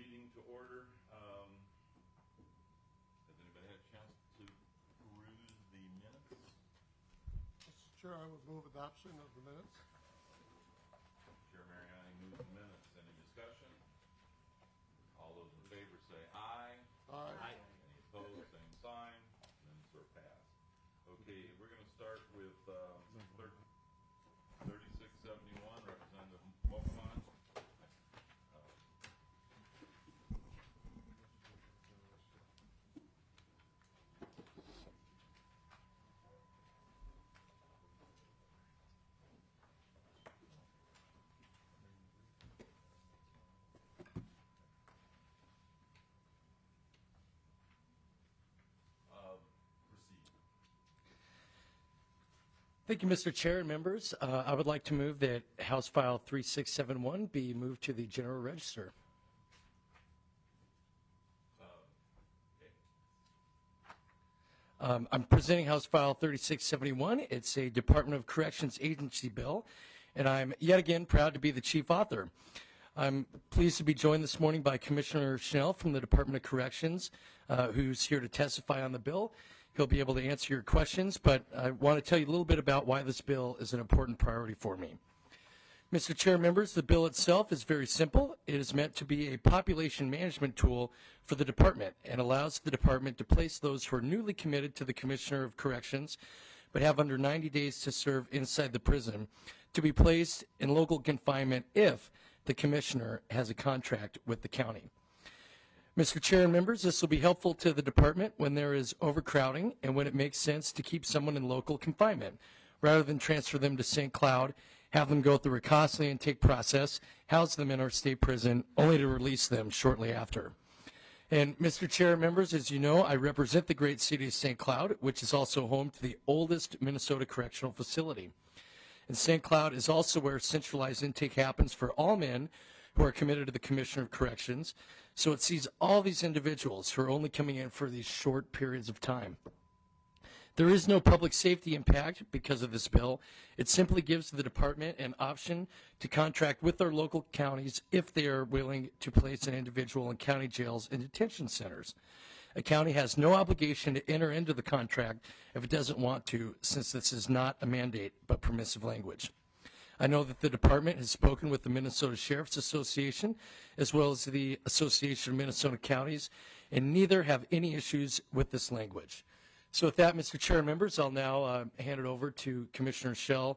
meeting to order. Has anybody had a chance to peruse the minutes? Mr. Chair, I would move adoption of the minutes. Chair Mariani moves the minutes. Any discussion? All those in favor say aye. Aye. Any opposed, same sign. Minutes are passed. Okay, we're going to start with 3671, Representative Mokmont. Thank you, Mr. Chair and members. I would like to move that House File 3671 be moved to the General Register. I'm presenting House File 3671. It's a Department of Corrections agency bill, and I'm yet again proud to be the chief author. I'm pleased to be joined this morning by Commissioner Schnell from the Department of Corrections, who's here to testify on the bill. He'll be able to answer your questions, but I want to tell you a little bit about why this bill is an important priority for me. Mr. Chair, members, the bill itself is very simple. It is meant to be a population management tool for the department and allows the department to place those who are newly committed to the Commissioner of Corrections but have under 90 days to serve inside the prison to be placed in local confinement if the Commissioner has a contract with the county. Mr. Chair and members, this will be helpful to the department when there is overcrowding and when it makes sense to keep someone in local confinement, rather than transfer them to St. Cloud, have them go through a costly intake process, house them in our state prison, only to release them shortly after. And Mr. Chair and members, as you know, I represent the great city of St. Cloud, which is also home to the oldest Minnesota correctional facility. And St. Cloud is also where centralized intake happens for all men who are committed to the Commissioner of Corrections. So it sees all these individuals who are only coming in for these short periods of time. There is no public safety impact because of this bill. It simply gives the department an option to contract with our local counties if they are willing to place an individual in county jails and detention centers. A county has no obligation to enter into the contract if it doesn't want to, since this is not a mandate but permissive language. I know that the department has spoken with the Minnesota Sheriff's Association as well as the Association of Minnesota Counties, and neither have any issues with this language. So with that, Mr. Chair and members, I'll now hand it over to Commissioner Schnell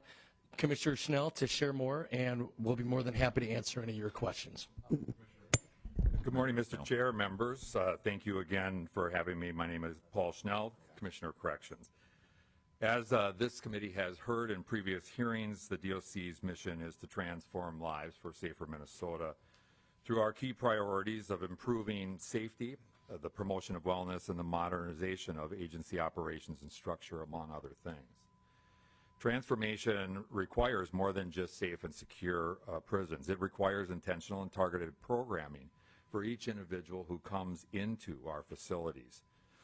to share more, and we'll be more than happy to answer any of your questions. Good morning, Mr. Chair, members. Thank you again for having me. My name is Paul Schnell, Commissioner of Corrections. As this committee has heard in previous hearings, the DOC's mission is to transform lives for safer Minnesota through our key priorities of improving safety, the promotion of wellness, and the modernization of agency operations and structure, among other things. Transformation requires more than just safe and secure prisons. It requires intentional and targeted programming for each individual who comes into our facilities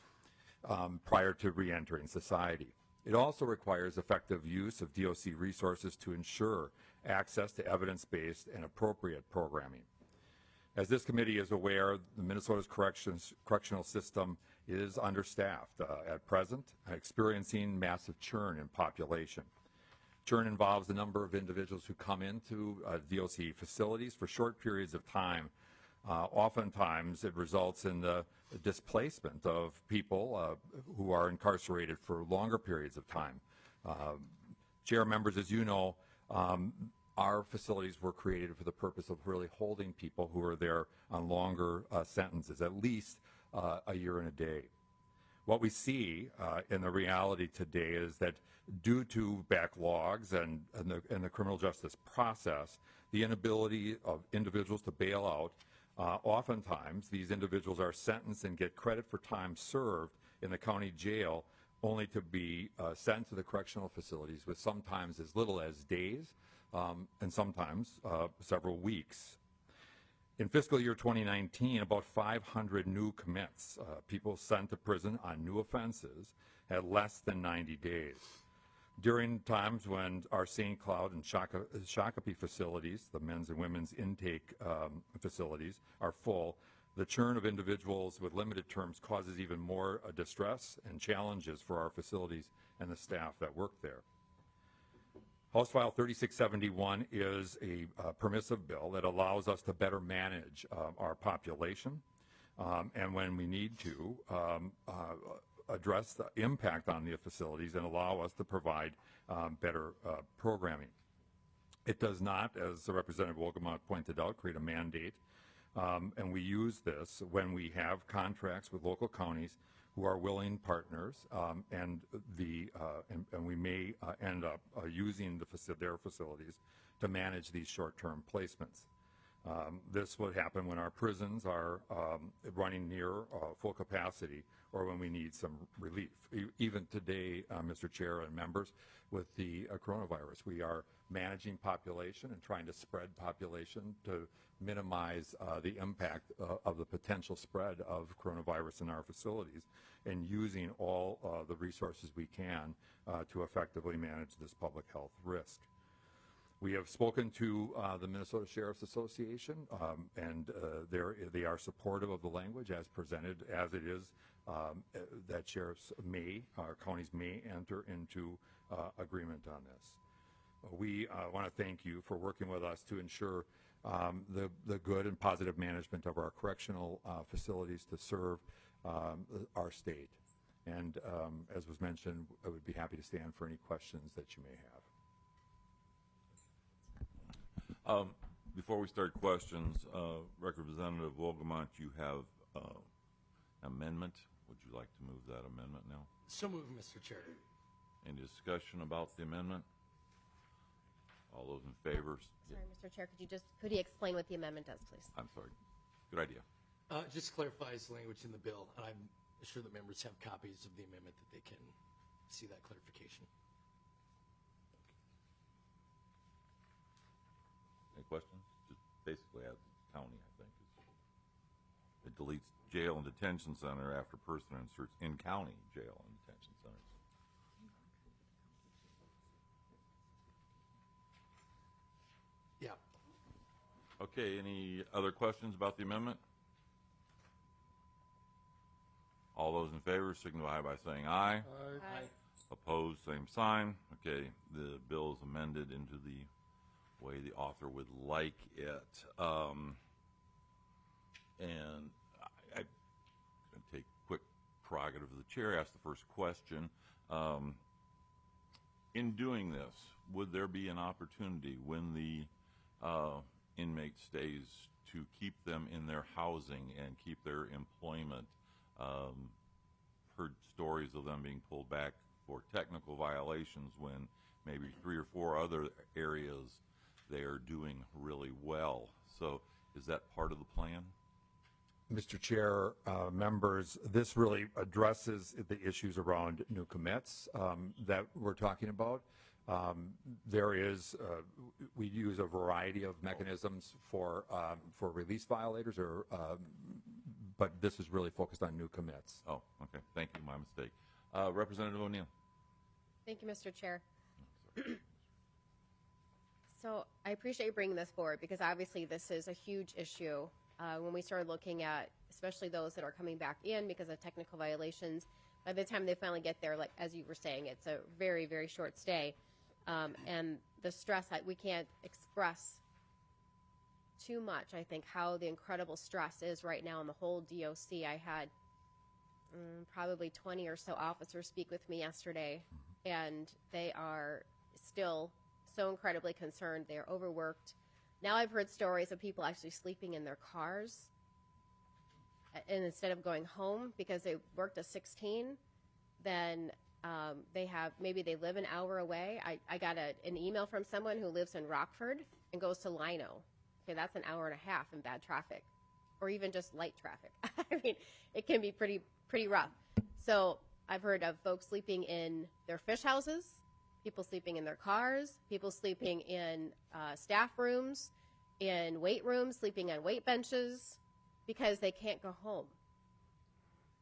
prior to reentering society. It also requires effective use of DOC resources to ensure access to evidence-based and appropriate programming. As this committee is aware, the Minnesota's correctional system is understaffed at present, experiencing massive churn in population. Churn involves the number of individuals who come into DOC facilities for short periods of time. Oftentimes, it results in the displacement of people who are incarcerated for longer periods of time. Chair members, as you know, our facilities were created for the purpose of really holding people who are there on longer sentences, at least a year and a day. What we see in the reality today is that due to backlogs and the criminal justice process, the inability of individuals to bail out, oftentimes these individuals are sentenced and get credit for time served in the county jail only to be sent to the correctional facilities with sometimes as little as days and sometimes several weeks. In fiscal year 2019, about 500 new commits, people sent to prison on new offenses, had less than 90 days. During times when our St. Cloud and Shakopee facilities, the men's and women's intake facilities, are full, the churn of individuals with limited terms causes even more distress and challenges for our facilities and the staff that work there. House File 3671 is a permissive bill that allows us to better manage our population, and when we need to, address the impact on the facilities and allow us to provide better programming. It does not, as Representative Wolgamott pointed out, create a mandate, and we use this when we have contracts with local counties who are willing partners, and we may end up using their facilities to manage these short-term placements. This would happen when our prisons are running near full capacity or when we need some relief. Even today, Mr. Chair and members, with the coronavirus, we are managing population and trying to spread population to minimize the impact of the potential spread of coronavirus in our facilities and using all the resources we can to effectively manage this public health risk. We have spoken to the Minnesota Sheriff's Association, and they are supportive of the language as presented, as it is that sheriffs our counties may enter into agreement on this. We want to thank you for working with us to ensure the good and positive management of our correctional facilities to serve our state. And as was mentioned, I would be happy to stand for any questions that you may have. Before we start questions, Representative Wolgamott, you have amendment. Would you like to move that amendment now? So moved, Mr. Chair. Any discussion about the amendment? All those in favor? Sorry, Mr. Chair, could you explain what the amendment does, please? I'm sorry. Good idea. Just clarifies language in the bill, and I'm sure the members have copies of the amendment that they can see that clarification. Any questions? Just basically adds county, I think. It deletes jail and detention center after person inserts in county jail and detention centers. Yeah. Okay, any other questions about the amendment? All those in favor signify by saying aye. Aye. Opposed, same sign. Okay, the bill is amended into the way the author would like it. And I take quick prerogative of the chair, ask the first question. In doing this, would there be an opportunity when the inmate stays to keep them in their housing and keep their employment? Heard stories of them being pulled back for technical violations when maybe 3 or 4 other areas they are doing really well. So is that part of the plan? Mr. Chair, members, this really addresses the issues around new commits that we're talking about. We use a variety of mechanisms for release violators, but this is really focused on new commits. Oh, okay. Thank you. My mistake. Representative O'Neill. Thank you, Mr. Chair. So I appreciate you bringing this forward because obviously this is a huge issue. When we started looking at, especially those that are coming back in because of technical violations, by the time they finally get there, like as you were saying, it's a very, very short stay. And the stress, we can't express too much, I think, how the incredible stress is right now in the whole DOC. I had probably 20 or so officers speak with me yesterday, and they are still so incredibly concerned. They're overworked. Now I've heard stories of people actually sleeping in their cars and instead of going home because they worked a 16, then maybe they live an hour away. I got an email from someone who lives in Rockford and goes to Lino. Okay, that's an hour and a half in bad traffic or even just light traffic. I mean, it can be pretty rough. So I've heard of folks sleeping in their fish houses, people sleeping in their cars, people sleeping in staff rooms, in weight rooms, sleeping on weight benches because they can't go home.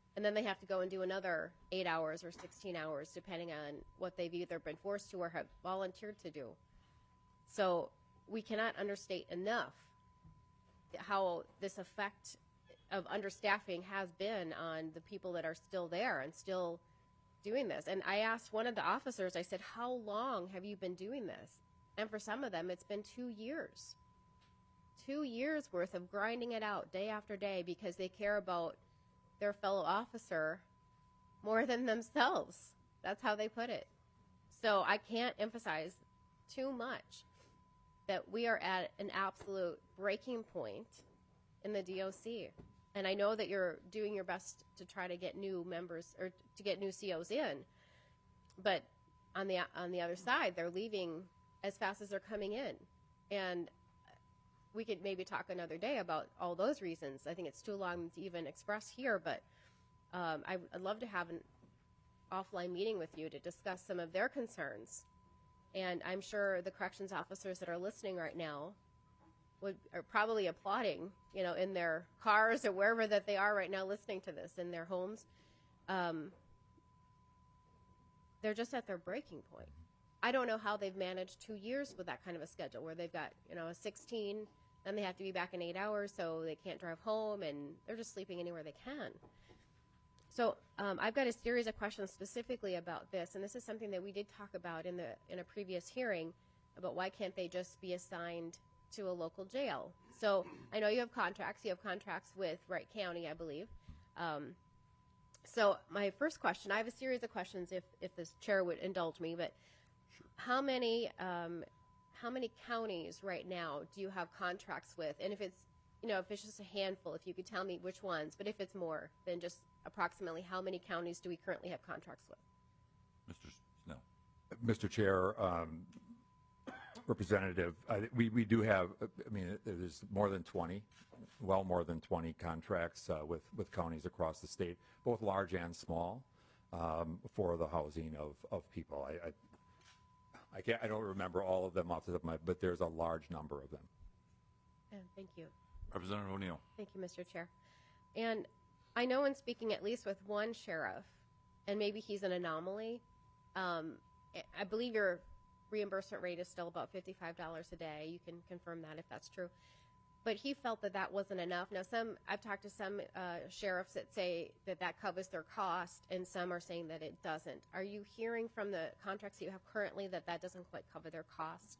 and then they have to go and do another 8 hours or 16 hours, depending on what they've either been forced to or have volunteered to do. So we cannot understate enough how this effect of understaffing has been on the people that are still there and still doing this. And I asked one of the officers, I said, how long have you been doing this? And for some of them, it's been 2 years. 2 years worth of grinding it out day after day because they care about their fellow officer more than themselves. That's how they put it. So I can't emphasize too much that we are at an absolute breaking point in the DOC. And I know that you're doing your best to try to get new members or to get new COs in, but on the other side, they're leaving as fast as they're coming in. And we could maybe talk another day about all those reasons. I think it's too long to even express here, but I'd love to have an offline meeting with you to discuss some of their concerns. And I'm sure the corrections officers that are listening right now are probably applauding, in their cars or wherever that they are right now listening to this, in their homes. They're just at their breaking point. I don't know how they've managed 2 years with that kind of a schedule where they've got, a 16, then they have to be back in 8 hours, so they can't drive home, and they're just sleeping anywhere they can. So I've got a series of questions specifically about this, and this is something that we did talk about in a previous hearing about why can't they just be assigned to a local jail. So I know you have contracts. You have contracts with Wright County, I believe. So my first question, I have a series of questions if this chair would indulge me, but sure. How many counties right now do you have contracts with? And if it's just a handful, if you could tell me which ones, but if it's more than just approximately how many counties do we currently have contracts with? Mr. Snell. Mr. Chair, Representative, we do have, there's more than 20, well more than 20 contracts with counties across the state, both large and small, for the housing of people. I don't remember all of them off the top of my head, but there's a large number of them. Thank you. Representative O'Neill. Thank you, Mr. Chair. And I know in speaking at least with one sheriff, and maybe he's an anomaly, I believe your reimbursement rate is still about $55 a day. You can confirm that if that's true. But he felt that wasn't enough. Now, I've talked to some sheriffs that say that covers their cost, and some are saying that it doesn't. Are you hearing from the contracts that you have currently that doesn't quite cover their cost?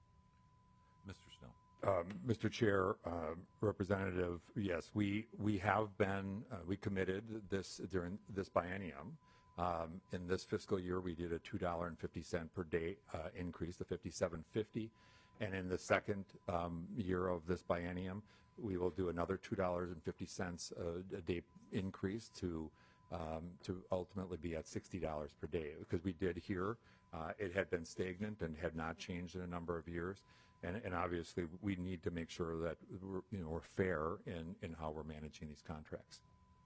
Mr. Snell. Mr. Chair, Representative, yes, we have been, we committed this during this biennium. In this fiscal year, we did a $2.50 per day increase to $57.50. And in the second year of this biennium, we will do another $2.50 a day increase to ultimately be at $60 per day. Because we did hear it had been stagnant and had not changed in a number of years. And obviously, we need to make sure that we're fair in how we're managing these contracts.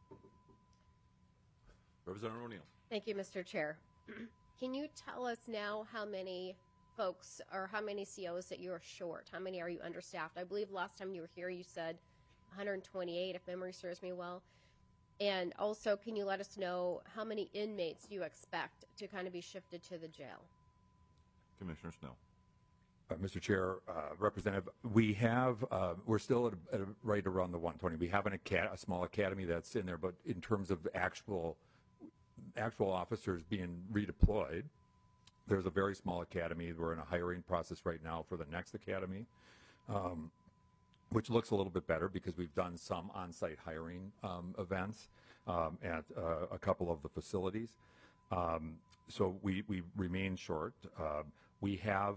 Representative O'Neill. Thank you, Mr. Chair. Can you tell us now how many folks or how many COs that you're short? How many are you understaffed? I believe last time you were here you said 128, if memory serves me well. And also, can you let us know how many inmates you expect to kind of be shifted to the jail? Commissioner Snell. Mr. Chair, Representative, we have, we're still at right around the 120. We have a small academy that's in there, but in terms of actual officers being redeployed, there's a very small academy. We're in a hiring process right now for the next academy, which looks a little bit better because we've done some on-site hiring events at a couple of the facilities. So we remain short. We have,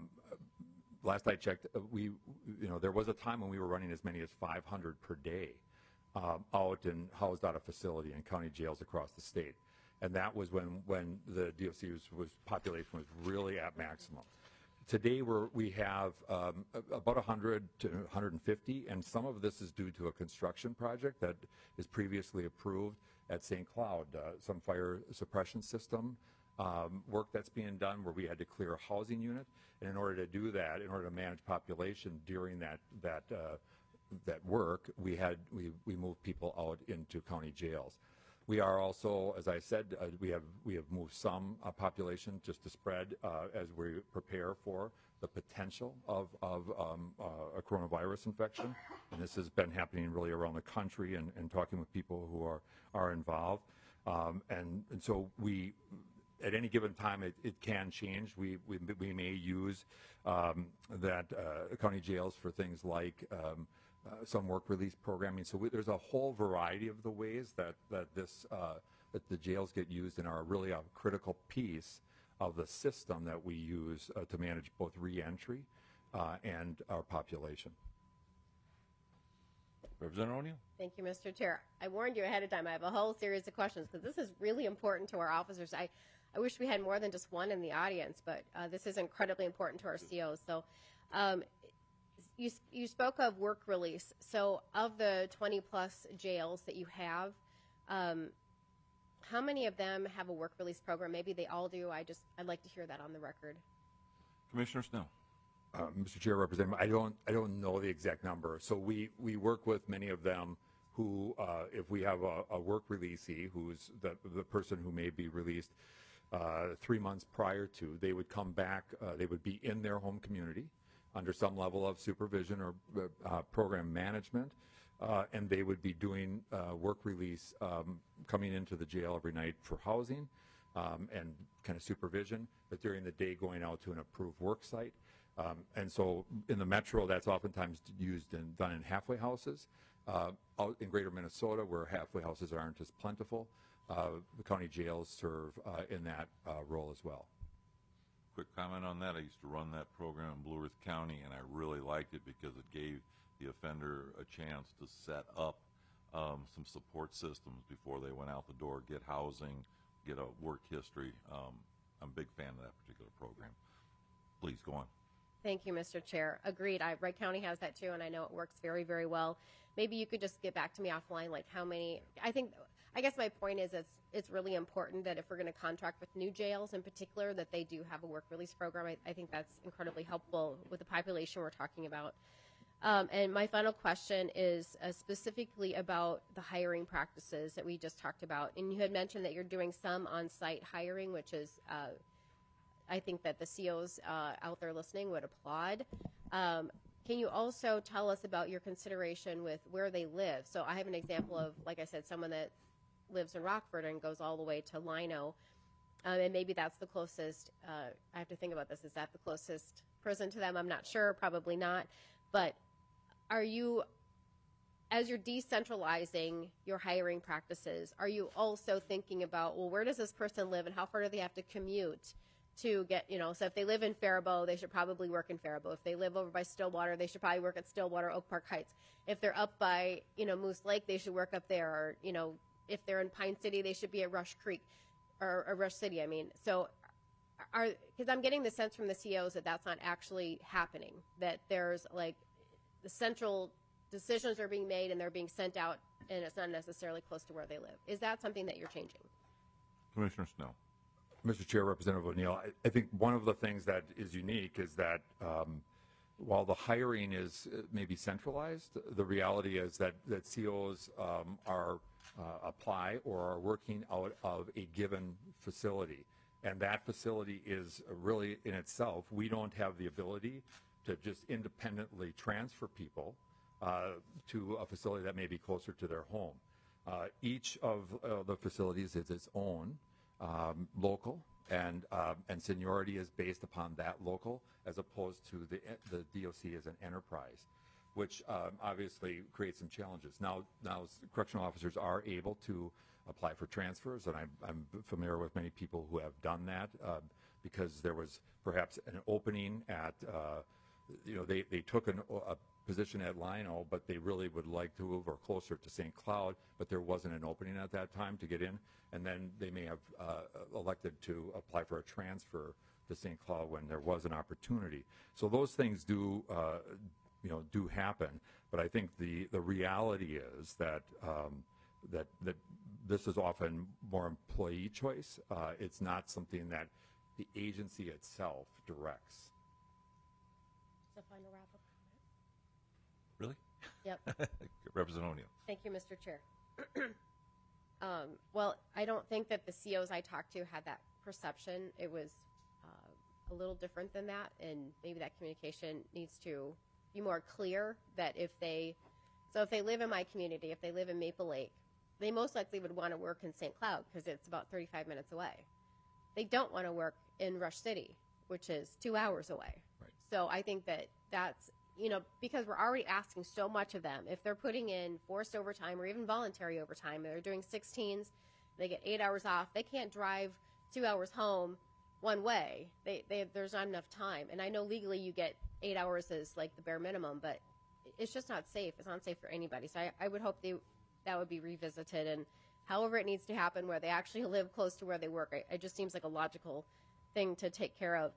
last I checked, there was a time when we were running as many as 500 per day out and housed out of facility in county jails across the state. And that was when the DOC population was really at maximum. Today we have about 100 to 150, and some of this is due to a construction project that is previously approved at St. Cloud, some fire suppression system work that's being done where we had to clear a housing unit. And in order to do that, in order to manage population during that work, we moved people out into county jails. We are also, as I said, we have moved some population just to spread as we prepare for the potential of a coronavirus infection. And this has been happening really around the country and talking with people who are involved. And so we, at any given time, it can change. We may use that county jails for things like some work release programming. So there's a whole variety of the ways that the jails get used and are really a critical piece of the system that we use to manage both reentry and our population. Representative O'Neill? Thank you, Mr. Chair. I warned you ahead of time. I have a whole series of questions because this is really important to our officers. I wish we had more than just one in the audience, but this is incredibly important to our COs. So you spoke of work release. So of the 20-plus jails that you have, how many of them have a work release program? Maybe they all do. I'd like to hear that on the record. Commissioner Snell? Mr. Chair, Representative, I don't know the exact number. So we work with many of them who, if we have a work releasee, who's the person who may be released 3 months prior to, they would come back, they would be in their home community under some level of supervision or program management, and they would be doing work release, coming into the jail every night for housing and kind of supervision, but during the day going out to an approved work site. And so in the metro, that's oftentimes used and done in halfway houses. Out in greater Minnesota, where halfway houses aren't as plentiful, the county jails serve in that role as well. Quick comment on that. I used to run that program in Blue Earth County, and I really liked it because it gave the offender a chance to set up some support systems before they went out the door, get housing, get a work history. I'm a big fan of that particular program. Please go on. Thank you, Mr. Chair. Agreed. Wright County has that too, and I know it works very, very well. Maybe you could just get back to me offline, like how many. I guess my point is it's really important that if we're going to contract with new jails in particular, that they do have a work release program. I think that's incredibly helpful with the population we're talking about. And my final question is specifically about the hiring practices that we just talked about. And you had mentioned that you're doing some on-site hiring, which is I think that the COs out there listening would applaud. Can you also tell us about your consideration with where they live? So I have an example of, like I said, someone that lives in Rockford and goes all the way to Lino, and maybe that's the closest. I have to think about this. Is that the closest prison to them? I'm not sure. Probably not. But are you, as you're decentralizing your hiring practices, are you also thinking about, well, where does this person live and how far do they have to commute to get, so if they live in Faribault, they should probably work in Faribault. If they live over by Stillwater, they should probably work at Stillwater, Oak Park Heights. If they're up by, Moose Lake, they should work up there. Or, if they're in Pine City, they should be at Rush Creek or Rush City, So because I'm getting the sense from the COs that that's not actually happening, that there's like the central decisions are being made and they're being sent out and it's not necessarily close to where they live. Is that something that you're changing? Commissioner Snell? Mr. Chair, Representative O'Neill, I think one of the things that is unique is that while the hiring is maybe centralized, the reality is that COs apply or are working out of a given facility. And that facility is really in itself, we don't have the ability to just independently transfer people to a facility that may be closer to their home. Each of the facilities is its own local, and seniority is based upon that local as opposed to the DOC as an enterprise, which obviously creates some challenges. Now correctional officers are able to apply for transfers, and I'm familiar with many people who have done that because there was perhaps an opening at, they took a position at Lino, but they really would like to move or closer to St. Cloud, but there wasn't an opening at that time to get in, and then they may have elected to apply for a transfer to St. Cloud when there was an opportunity. So those things do happen, but I think the reality is that that this is often more employee choice. It's not something that the agency itself directs. So final wrap-up. Really? Yep. Representative O'Neill? Thank you, Mr. Chair. Well, I don't think that the COs I talked to had that perception. It was a little different than that, and maybe that communication needs to be more clear. That if they live in my community, if they live in Maple Lake, they most likely would want to work in St. Cloud because it's about 35 minutes away. They don't want to work in Rush City, which is 2 hours away. Right. So I think that's, because we're already asking so much of them. If they're putting in forced overtime or even voluntary overtime, they're doing 16s, they get 8 hours off. They can't drive 2 hours home one way. There's not enough time. And I know legally you get 8 hours as like the bare minimum, but it's just not safe. It's not safe for anybody. So I would hope that would be revisited, and however it needs to happen where they actually live close to where they work. It just seems like a logical thing to take care of.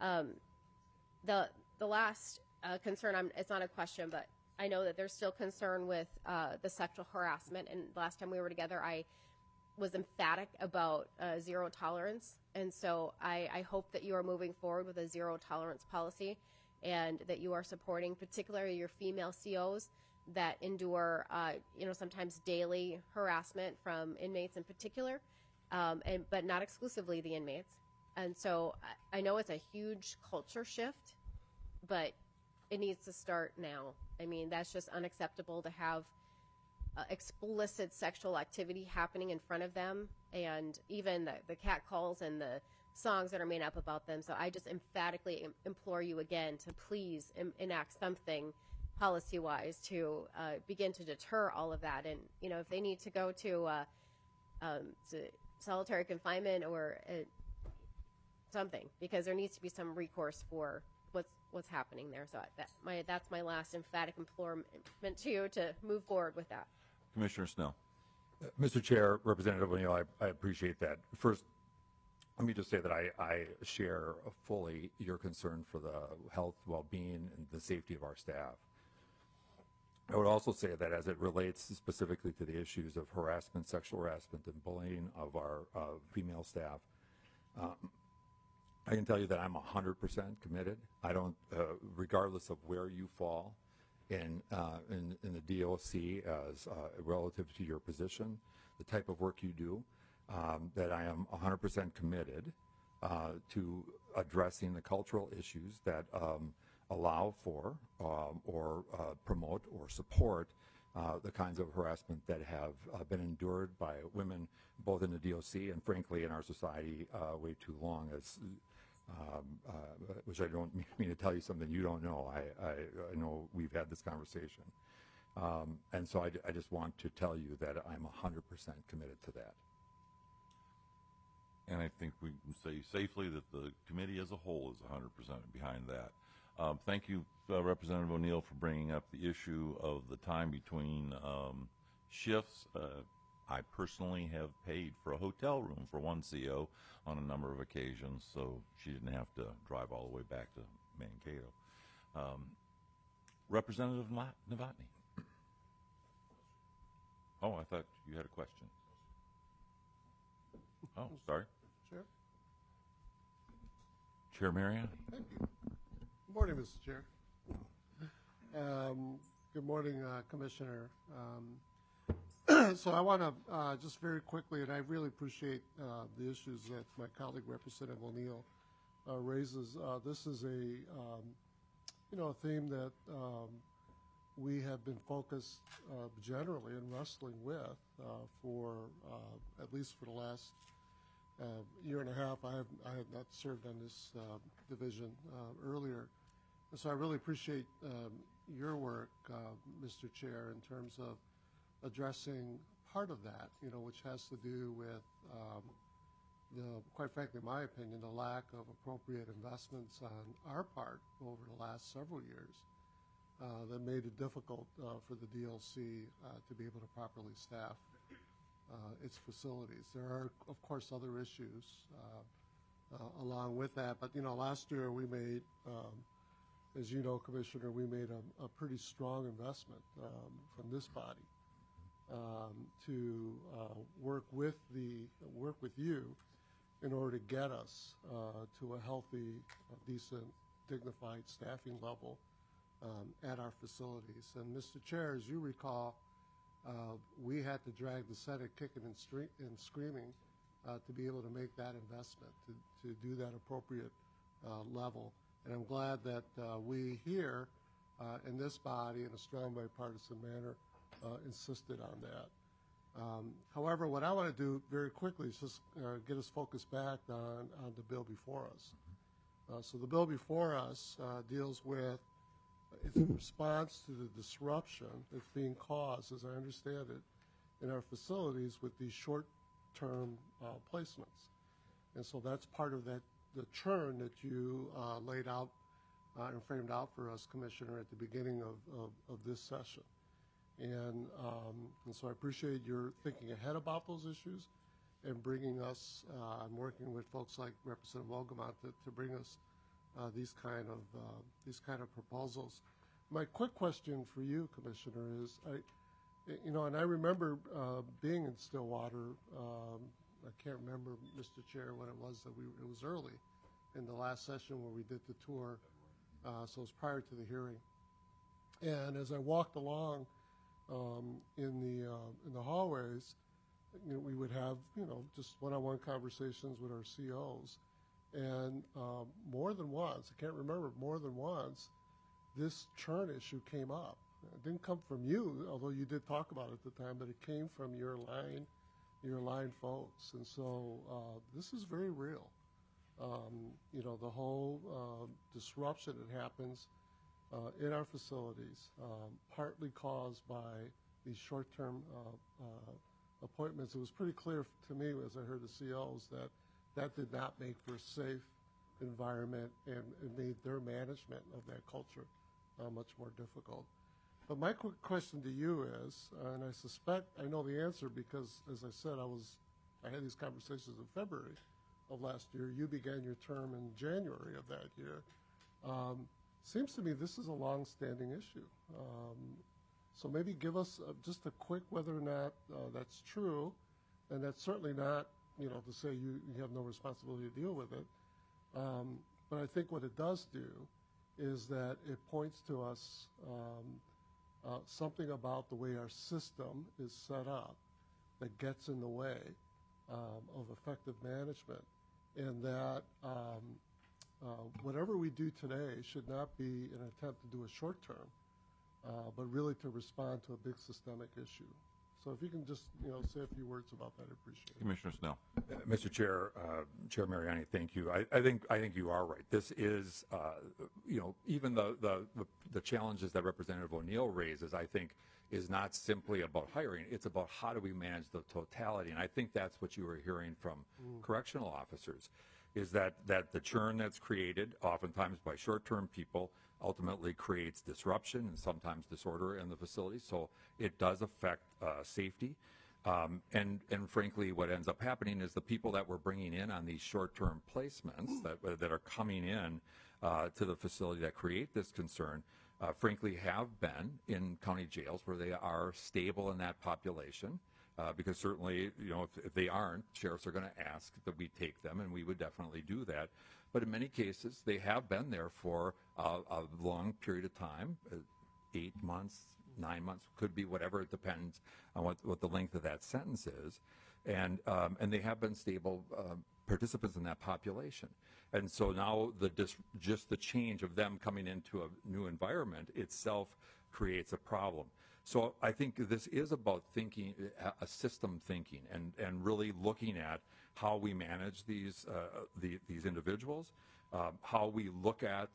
The last concern, it's not a question, but I know that there's still concern with the sexual harassment. And last time we were together, I was emphatic about zero tolerance. And so I hope that you are moving forward with a zero tolerance policy, and that you are supporting particularly your female COs that endure, sometimes daily harassment from inmates in particular, but not exclusively the inmates. And so I know it's a huge culture shift, but it needs to start now. I mean, that's just unacceptable to have explicit sexual activity happening in front of them, and even the catcalls and the songs that are made up about them. So I just emphatically implore you again to please enact something policy-wise to begin to deter all of that. And, if they need to go to solitary confinement or something, because there needs to be some recourse for what's happening there. So that's my last emphatic implorement to you to move forward with that. Commissioner Snell. Mr. Chair, Representative O'Neill, I appreciate that. First, let me just say that I share fully your concern for the health, well-being, and the safety of our staff. I would also say that as it relates specifically to the issues of harassment, sexual harassment, and bullying of our female staff, I can tell you that I'm 100% committed. I don't, regardless of where you fall in the DOC as relative to your position, the type of work you do, that I am 100% committed to addressing the cultural issues that allow for or promote or support the kinds of harassment that have been endured by women both in the DOC and frankly in our society way too long, as which I don't mean to tell you something you don't know. I know we've had this conversation. And so I just want to tell you that I'm 100% committed to that. And I think we can say safely that the committee as a whole is 100% behind that. Thank you, Representative O'Neill, for bringing up the issue of the time between shifts. I personally have paid for a hotel room for one CO on a number of occasions, so she didn't have to drive all the way back to Mankato. Representative Novotny. Oh, I thought you had a question. Oh, sorry. Chair? Chair Mariani. Thank you. Good morning, Mr. Chair. Good morning, Commissioner. So I want to just very quickly, and I really appreciate the issues that my colleague Representative O'Neill raises. This is a theme that we have been focused generally in wrestling with for at least for the last year and a half. I have not served on this division earlier, and so I really appreciate your work, Mr. Chair, in terms of addressing part of that, which has to do with quite frankly, in my opinion, the lack of appropriate investments on our part over the last several years that made it difficult for the DLC to be able to properly staff its facilities. There are, of course, other issues along with that, but last year we made, as you know, Commissioner, we made a pretty strong investment from this body to work with you in order to get us to a healthy, decent, dignified staffing level at our facilities. And Mr. Chair, as you recall, we had to drag the Senate kicking and screaming to be able to make that investment, to do that appropriate level. And I'm glad that we here in this body, in a strong bipartisan manner, insisted on that. However, what I want to do very quickly is just get us focused back on the bill before us. So the bill before us deals with its response to the disruption that's being caused, as I understand it, in our facilities with these short-term placements. And so that's part of the churn that you laid out and framed out for us, Commissioner, at the beginning of this session. And so I appreciate your thinking ahead about those issues and bringing us, and working with folks like Representative Wolgamott to bring us these kind of proposals. My quick question for you, Commissioner, is and I remember being in Stillwater. I can't remember, Mr. Chair, when it was that it was early in the last session where we did the tour. So it was prior to the hearing. And as I walked along in the hallways, we would have just one-on-one conversations with our COs, and more than once, I can't remember, more than once, this churn issue came up. It didn't come from you, although you did talk about it at the time, but it came from your line folks. And so this is very real. The whole disruption that happens in our facilities, partly caused by these short-term appointments. It was pretty clear to me as I heard the COs that did not make for a safe environment and made their management of that culture much more difficult. But my quick question to you is, and I suspect I know the answer because, as I said, I had these conversations in February of last year. You began your term in January of that year. Seems to me this is a long-standing issue. So maybe give us just a quick whether or not that's true, and that's certainly not, to say you have no responsibility to deal with it. But I think what it does do is that it points to us something about the way our system is set up that gets in the way of effective management, and that whatever we do today should not be an attempt to do a short term, but really to respond to a big systemic issue. So if you can just say a few words about that, I appreciate it. Commissioner Snell. Mr. Chair, Chair Mariani, thank you. I think you are right. This is, even the challenges that Representative O'Neill raises, I think, is not simply about hiring. It's about how do we manage the totality. And I think that's what you were hearing from correctional officers, is that the churn that's created, oftentimes by short-term people, ultimately creates disruption and sometimes disorder in the facility. So it does affect safety. And frankly, what ends up happening is the people that we're bringing in on these short-term placements that are coming in to the facility that create this concern, frankly, have been in county jails where they are stable in that population. Because certainly, if they aren't, sheriffs are going to ask that we take them, and we would definitely do that. But in many cases, they have been there for a long period of time, 8 months, 9 months, could be whatever. It depends on what the length of that sentence is. And they have been stable participants in that population. And so now just the change of them coming into a new environment itself creates a problem. So I think this is about thinking, a system thinking, and really looking at how we manage these individuals, how we look at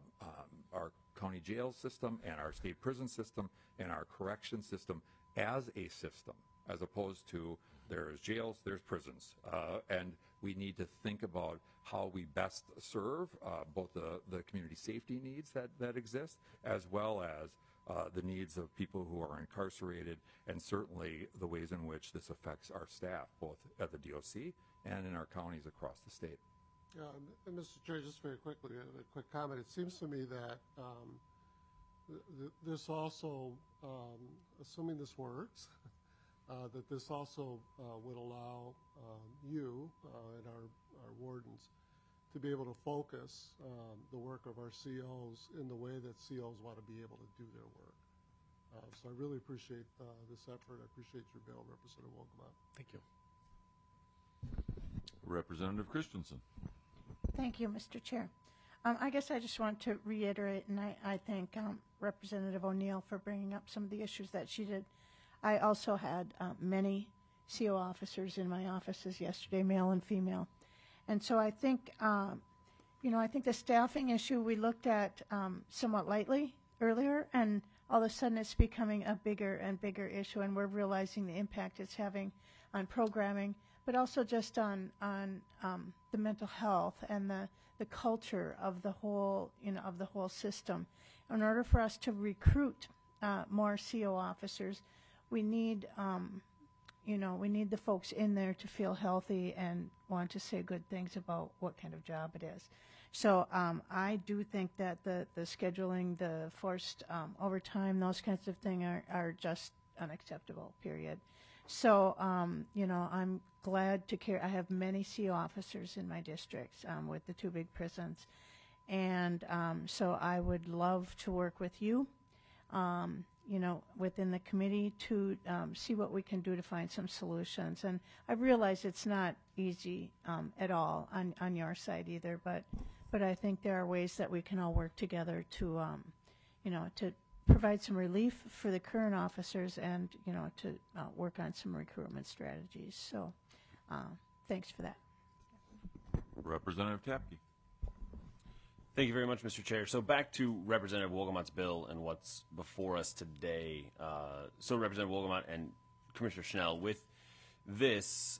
our county jail system and our state prison system and our correction system as a system, as opposed to there's jails, there's prisons. And we need to think about how we best serve both the community safety needs that exist, as well as the needs of people who are incarcerated, and certainly the ways in which this affects our staff, both at the DOC and in our counties across the state. And Mr. Chair, just very quickly, a quick comment. It seems to me that this also, assuming this works, that this also would allow you and our wardens to be able to focus the work of our COs in the way that COs want to be able to do their work. So I really appreciate this effort. I appreciate your bill, Representative Wolgamott. Thank you. Representative Christensen. Thank you, Mr. Chair. I guess I just want to reiterate, and I thank Representative O'Neill for bringing up some of the issues that she did. I also had many CO officers in my offices yesterday, male and female. And so I think, I think the staffing issue we looked at somewhat lightly earlier, and all of a sudden it's becoming a bigger and bigger issue, and we're realizing the impact it's having on programming, but also just on the mental health and the culture of the whole, of the whole system. In order for us to recruit more CO officers, we need, we need the folks in there to feel healthy and want to say good things about what kind of job it is. So I do think that the scheduling, the forced overtime, those kinds of things are just unacceptable, period. So, I'm glad to care. I have many CO officers in my districts with the two big prisons. And so I would love to work with you, within the committee to see what we can do to find some solutions. And I realize it's not easy at all on your side either, but I think there are ways that we can all work together to, to provide some relief for the current officers and, to work on some recruitment strategies. So thanks for that. Representative Tapke. Thank you very much, Mr. Chair. So back to Representative Wolgamott's bill and what's before us today. So Representative Wolgamott and Commissioner Schnell, with this,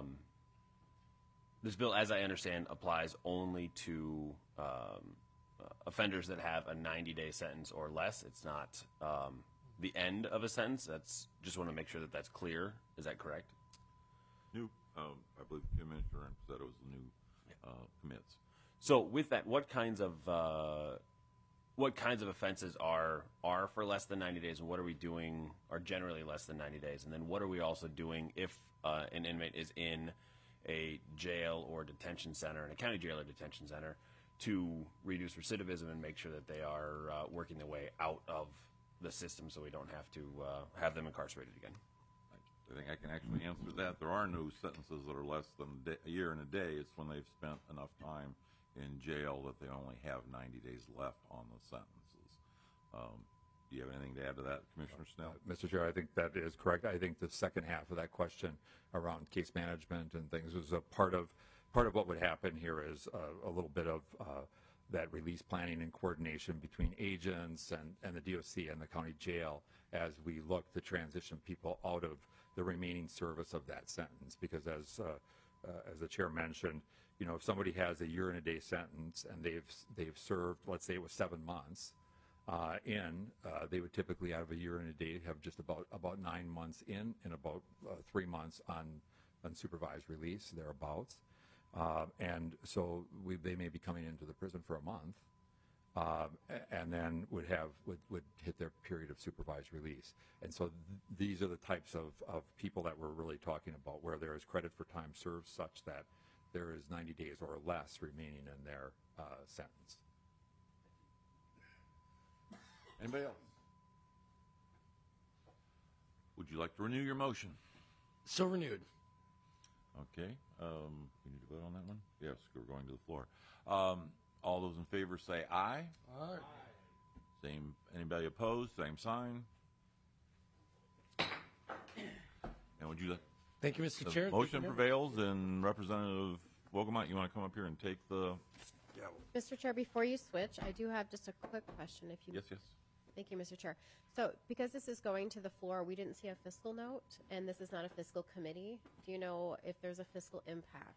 this bill, as I understand, applies only to offenders that have a 90-day sentence or less. It's not the end of a sentence. That's just want to make sure that that's clear. Is that correct? New, I believe the Commissioner said it was the new commits. So with that, what kinds of offenses are for less than 90 days, and what are we doing are generally less than 90 days? And then what are we also doing if an inmate is in a jail or detention center, in a county jail or detention center, to reduce recidivism and make sure that they are working their way out of the system so we don't have to have them incarcerated again? I think I can actually answer that. There are no sentences that are less than a year and a day. It's when they've spent enough time in jail that they only have 90 days left on the sentences. Do you have anything to add to that, Commissioner Snell? Mr. Chair, I think that is correct. I think the second half of that question around case management and things was a part of what would happen here is a little bit of that release planning and coordination between agents and the DOC and the county jail as we look to transition people out of the remaining service of that sentence. Because as the chair mentioned, if somebody has a year and a day sentence and they've served, let's say it was 7 months, they would typically out of a year and a day have just about 9 months in and about 3 months on unsupervised release, thereabouts. And so they may be coming into the prison for a month, and then would hit their period of supervised release. And so these are the types of people that we're really talking about, where there is credit for time served such that there is 90 days or less remaining in their sentence. Anybody else? Would you like to renew your motion? So renewed. Okay. We need to vote on that one? Yes, we're going to the floor. All those in favor say aye. Aye. Same. Anybody opposed? Same sign. And would you like? Thank you, Mr. The Chair. motion prevails, and Representative Wolgamott, you want to come up here and take the gavel? Mr. Chair, before you switch, I do have just a quick question. If you Yes. Thank you, Mr. Chair. So because this is going to the floor, we didn't see a fiscal note, and this is not a fiscal committee. Do you know if there's a fiscal impact?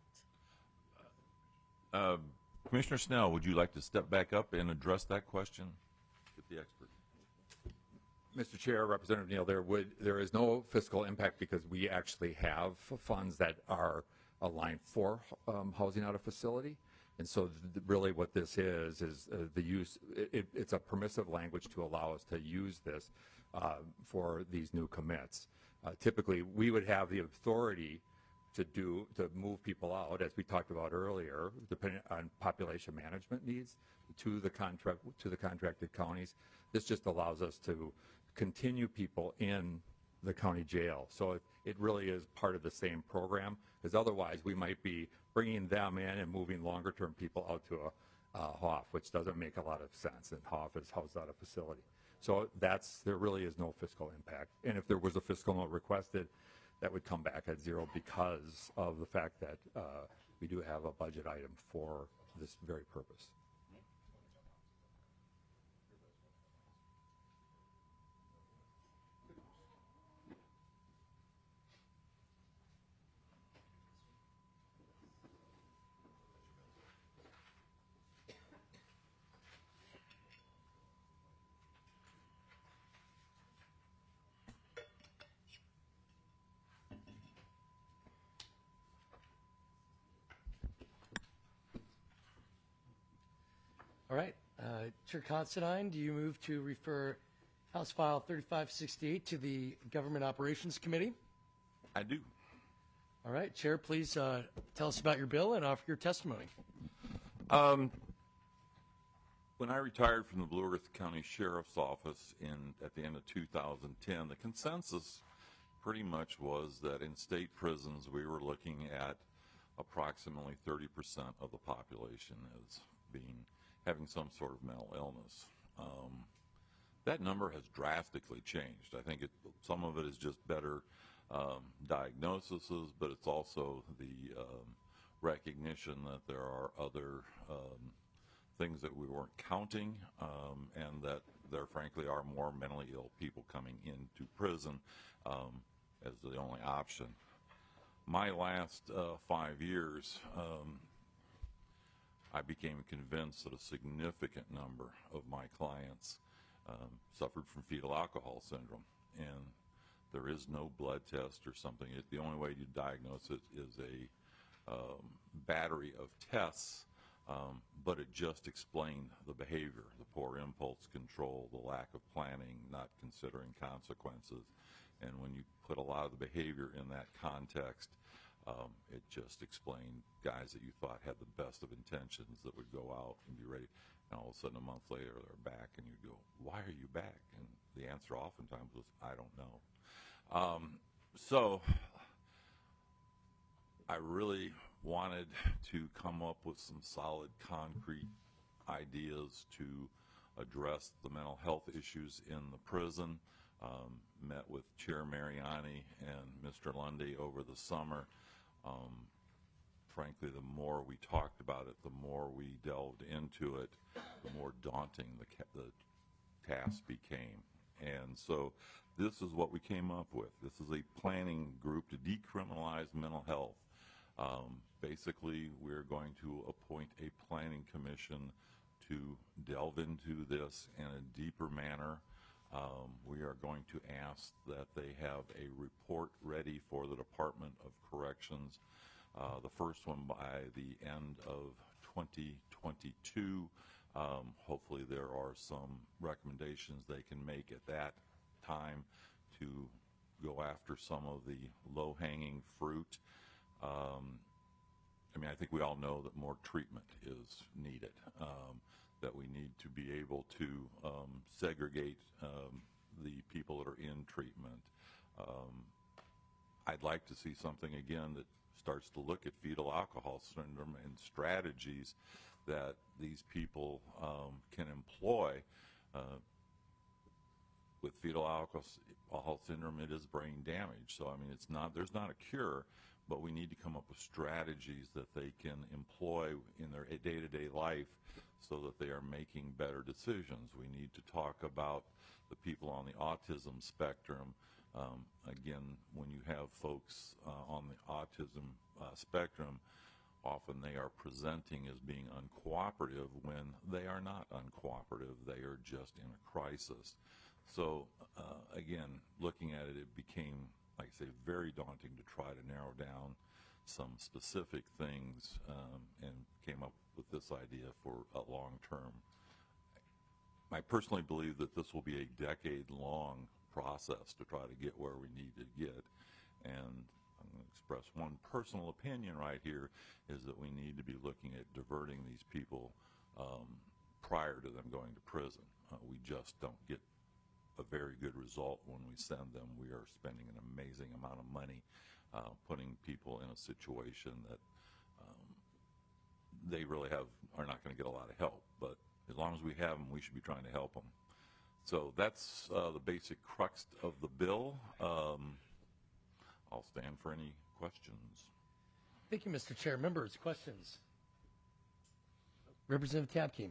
Commissioner Snell, would you like to step back up and address that question with the expert? Mr. Chair, Representative Neal, there is no fiscal impact because we actually have funds that are aligned for housing out of facility. And so really what this is the use, it's a permissive language to allow us to use this for these new commits. Typically, we would have the authority to move people out, as we talked about earlier, depending on population management needs to the contracted counties. This just allows us to continue people in the county jail. So it really is part of the same program, because otherwise we might be bringing them in and moving longer-term people out to a HOF, which doesn't make a lot of sense, and HOF is housed out of facility. So there really is no fiscal impact. And if there was a fiscal note requested, that would come back at zero because of the fact that we do have a budget item for this very purpose. All right. Chair Considine, do you move to refer House File 3568 to the Government Operations Committee? I do. All right. Chair, please tell us about your bill and offer your testimony. When I retired from the Blue Earth County Sheriff's Office at the end of 2010, the consensus pretty much was that in state prisons we were looking at approximately 30% of the population as having some sort of mental illness. That number has drastically changed. I think some of it is just better diagnoses, but it's also the recognition that there are other things that we weren't counting, and that there frankly are more mentally ill people coming into prison as the only option. My last 5 years, I became convinced that a significant number of my clients suffered from fetal alcohol syndrome, and there is no blood test or something. The only way you diagnose it is a battery of tests, but it just explained the behavior, the poor impulse control, the lack of planning, not considering consequences. And when you put a lot of the behavior in that context, it just explained guys that you thought had the best of intentions that would go out and be ready, and all of a sudden a month later they're back, and you go, why are you back? And the answer oftentimes was, I don't know. So I really wanted to come up with some solid, concrete ideas to address the mental health issues in the prison. Met with Chair Mariani and Mr. Lundy over the summer. Frankly, the more we talked about it, the more we delved into it, the more daunting the task became. And so this is what we came up with. This is a planning group to decriminalize mental health. Basically, we're going to appoint a planning commission to delve into this in a deeper manner. We are going to ask that they have a report ready for the Department of Corrections, the first one by the end of 2022. Hopefully there are some recommendations they can make at that time to go after some of the low-hanging fruit. I think we all know that more treatment is needed, that we need to be able to segregate the people that are in treatment. I'd like to see something, again, that starts to look at fetal alcohol syndrome and strategies that these people can employ. With fetal alcohol syndrome, it is brain damage. So, there's not a cure, but we need to come up with strategies that they can employ in their day-to-day life so that they are making better decisions. We need to talk about the people on the autism spectrum. Again, when you have folks on the autism spectrum, often they are presenting as being uncooperative when they are not uncooperative. They are just in a crisis. So, again, looking at it, it became, like I say, very daunting to try to narrow down some specific things, and came up with this idea for a long term. I personally believe that this will be a decade-long process to try to get where we need to get, and I'm going to express one personal opinion right here, is that we need to be looking at diverting these people prior to them going to prison. We just don't get a very good result when we send them. We are spending an amazing amount of money putting people in a situation that they really are not going to get a lot of help. But as long as we have them, we should be trying to help them. So that's the basic crux of the bill. I'll stand for any questions. Thank you, Mr. Chair. Members, questions? Representative Tabke.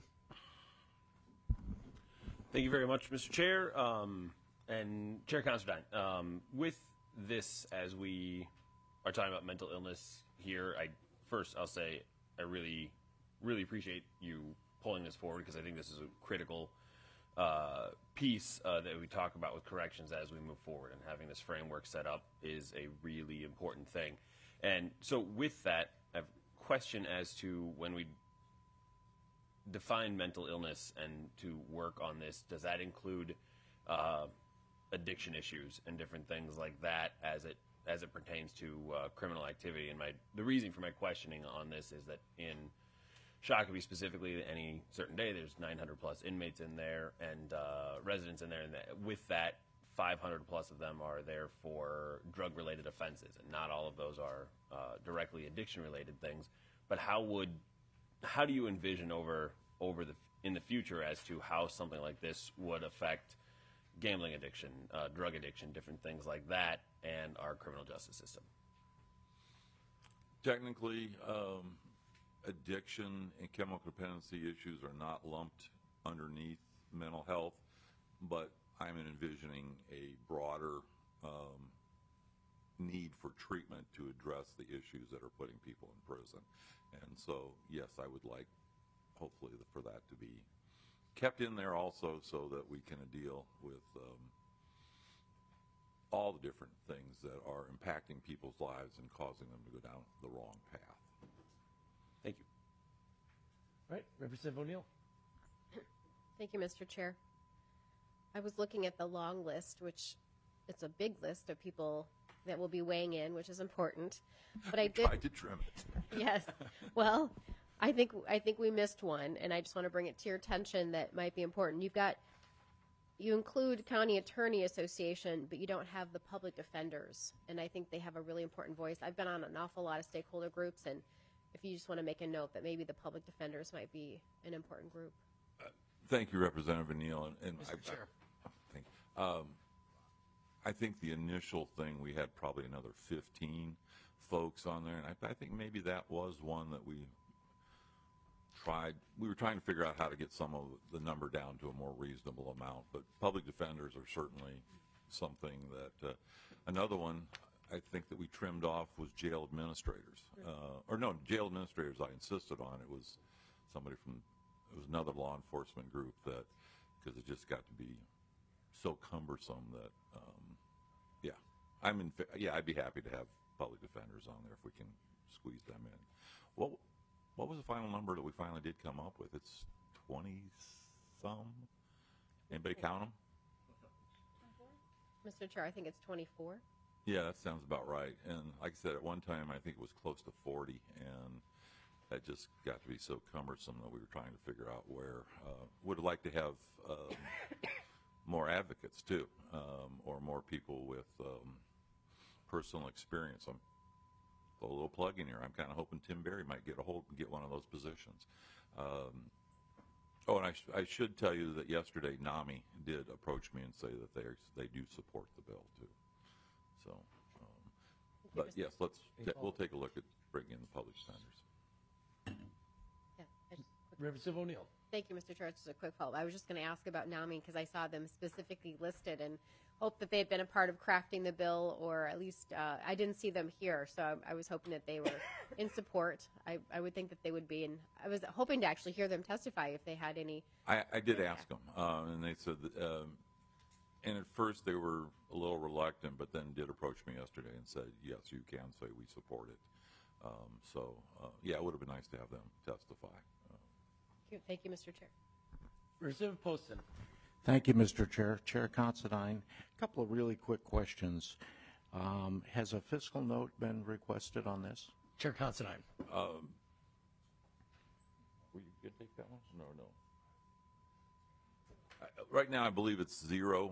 Thank you very much, Mr. Chair. And Chair Considine, with this, as we are talking about mental illness here, I'll say I really, really appreciate you pulling this forward, because I think this is a critical piece that we talk about with corrections as we move forward, and having this framework set up is a really important thing. And so with that, I have a question as to when we define mental illness and to work on this, does that include addiction issues and different things like that as it pertains to criminal activity? And the reason for my questioning on this is that in Shakopee specifically, any certain day, there's 900 plus inmates in there and residents in there, and with that, 500 plus of them are there for drug-related offenses, and not all of those are directly addiction-related things. But how do you envision in the future as to how something like this would affect gambling addiction, drug addiction, different things like that, and our criminal justice system? Technically, addiction and chemical dependency issues are not lumped underneath mental health, but I'm envisioning a broader need for treatment to address the issues that are putting people in prison. And so, yes, I would like, hopefully, for that to be kept in there also, so that we can deal with all the different things that are impacting people's lives and causing them to go down the wrong path. Thank you. Right, Representative O'Neill. Thank you, Mr. Chair. I was looking at the long list, which it's a big list of people that will be weighing in, which is important. But I did Tried to trim it. Yes. Well, I think we missed one, and I just want to bring it to your attention that might be important. You include County Attorney Association, but you don't have the public defenders, and I think they have a really important voice. I've been on an awful lot of stakeholder groups, and if you just want to make a note that maybe the public defenders might be an important group. Thank you, Representative O'Neill. And Mr. Chair. I think the initial thing, we had probably another 15 folks on there, and I think maybe that was one that we were trying to figure out how to get some of the number down to a more reasonable amount. But public defenders are certainly something that, another one I think that we trimmed off was jail administrators. Jail administrators I insisted on. It was another law enforcement group that, because it just got to be so cumbersome that, I'd be happy to have public defenders on there if we can squeeze them in. What was the final number that we finally did come up with? It's 20-some? Anybody count them? Mr. Chair, I think it's 24. Yeah, that sounds about right. And like I said, at one time I think it was close to 40, and that just got to be so cumbersome that we were trying to figure out where. Would like to have more advocates too, or more people with personal experience. I'm a little plug in here. I'm kind of hoping Tim Berry might get one of those positions. And I should tell you that yesterday NAMI did approach me and say that they do support the bill too. So, but yes, we'll take a look at bringing in the public defenders. Yeah. Representative O'Neill. Thank you, Mr. Chair. Just a quick follow-up. I was just going to ask about NAMI because I saw them specifically listed and hope that they had been a part of crafting the bill, or at least I didn't see them here, so I was hoping that they were in support. I would think that they would be, and I was hoping to actually hear them testify if they had any. I did ask them, and they said that, and at first they were a little reluctant, but then did approach me yesterday and said, yes, you can say we support it. It would have been nice to have them testify. Thank you, Mr. Chair. Representative Poston. Thank you, Mr. Chair. Chair Considine, a couple of really quick questions. Has a fiscal note been requested on this? Chair Considine. Were you going to take that one? No. Right now, I believe it's 0.